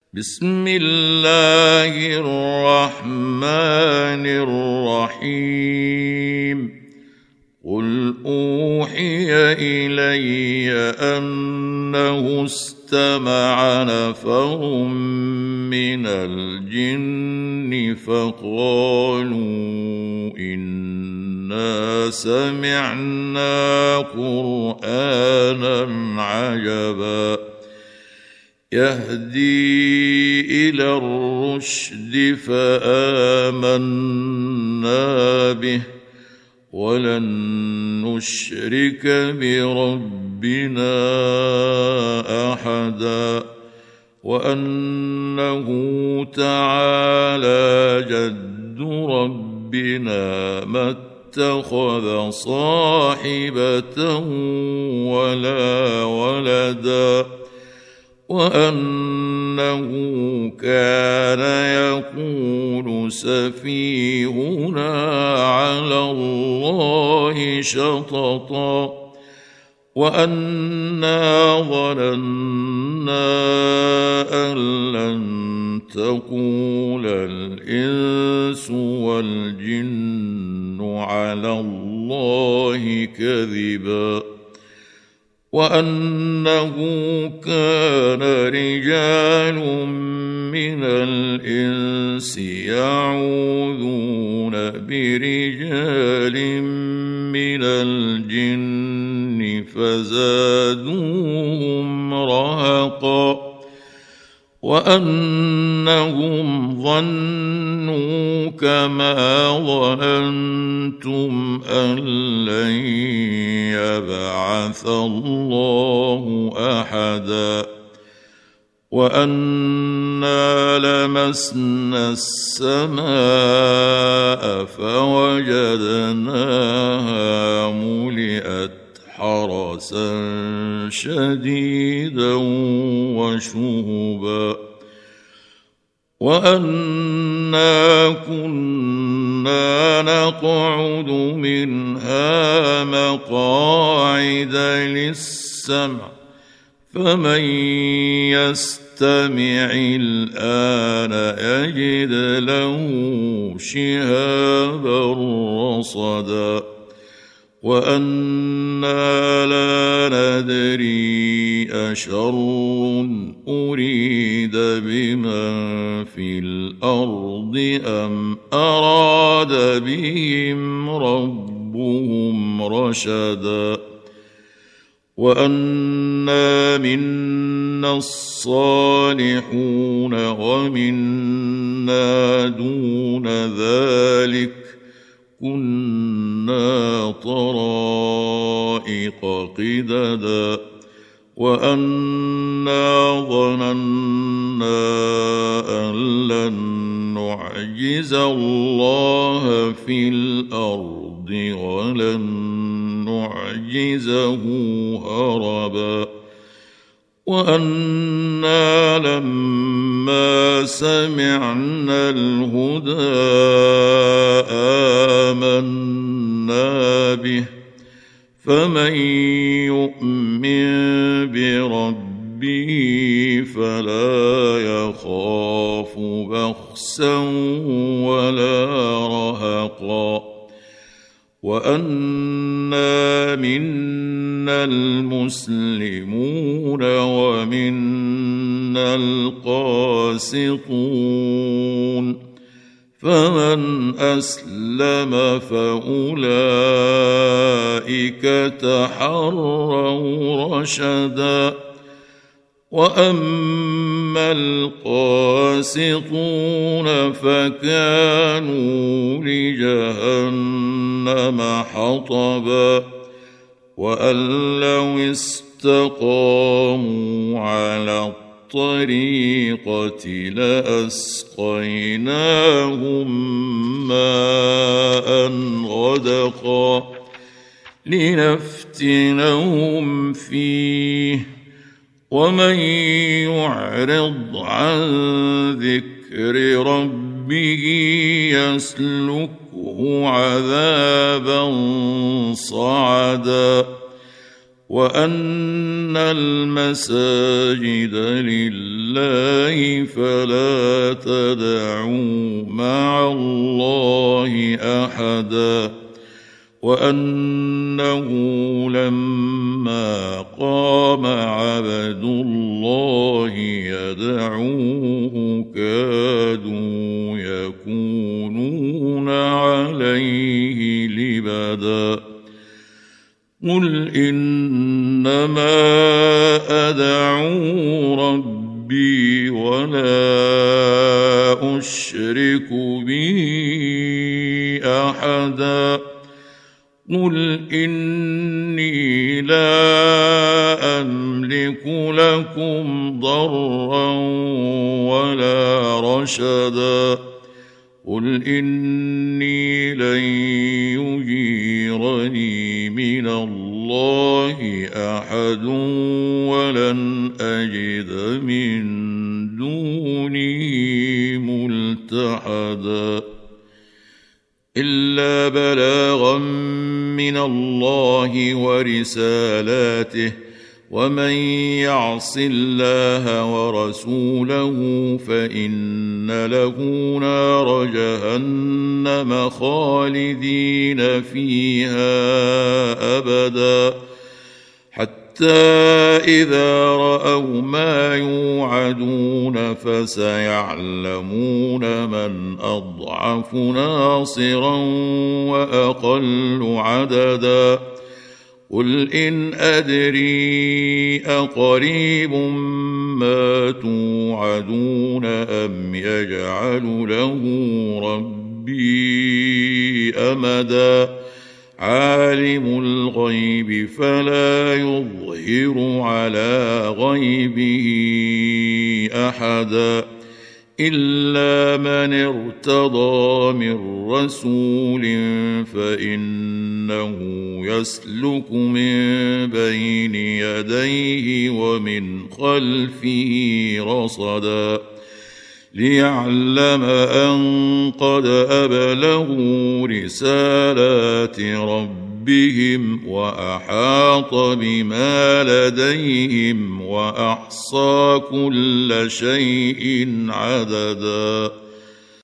بسم الله الرحمن الرحيم قل أوحي إلي أنه استمع نفر من الجن فقالوا إنا سمعنا قرآنا عجبا يهدي إلى الرشد فآمنا به ولن نشرك بربنا أحدا وأنه تعالى جد ربنا ما اتخذ صاحبة ولا ولدا وأنه كان يقول سفيهنا على الله شططا وأنا ظننا أن لن تقول الإنس والجن على الله كذبا وأنه كان رجال من الإنس يعوذون برجال من الجن فزادوهم رهقا وأنهم ظنوا كما ظننتم أن لن يبعث الله أحدا وأنا لمسنا السماء فوجدناها ملئت حرسا شديدا وشهبا وأنا كنا نقعد منها مقاعد للسمع فمن يستمع الآن يجد له شهابا رصدا وأنا لا ندري أشر أريد بمن في الأرض أم أراد بهم ربهم رشدا وأنا منا الصالحون ومنا دون ذلك كنا طرائق قددا وأنا ظننا أن لن نعجز الله في الأرض ولن نعجزه هربا وأنا لما سمعنا الهدى آمنا به فمن يؤمن بربه فلا يخاف بخسا ولا رهقا وأنا منا المسلمون ومنا القاسطون فمن أسلم فأولئك تحروا رشدا وأما القاسطون فكانوا لجهنم حطبا وأن لو استقاموا على الطريقة لأسقيناهم ماء غدقا لنفتنهم فيه ومن يعرض عن ذكر ربه يسلكه عذابا صعدا وأن المساجد لله فلا تدعوا مع الله أحدا وأنه لما قام عبد الله يدعوه كادوا يكونون عليه لبدا قل إنما أدعو ربي ولا أشرك به أحدا قل إني لا أملك لكم ضرا ولا رشدا قل إني لن يجيرني من الله أحد ولن أجد من دونه ملتحدا إلا بلاغا من الله ورسالاته ومن يعص الله ورسوله فإن له نار جهنم خالدين فيها أبدا حتى إذا رأوا ما يوعدون فسيعلمون من أضعف ناصرا وأقل عددا قل إن أدري أقريب ما توعدون أم يجعل له ربي أمدا عالم الغيب فلا يظهر على غيبه أحدا إلا من ارتضى من رسول فإنه يسلك من بين يديه ومن خلفه رصدا ليعلم أن قد أبلغوا رسالات ربهم وأحاط بما لديهم وأحصى كل شيء عددا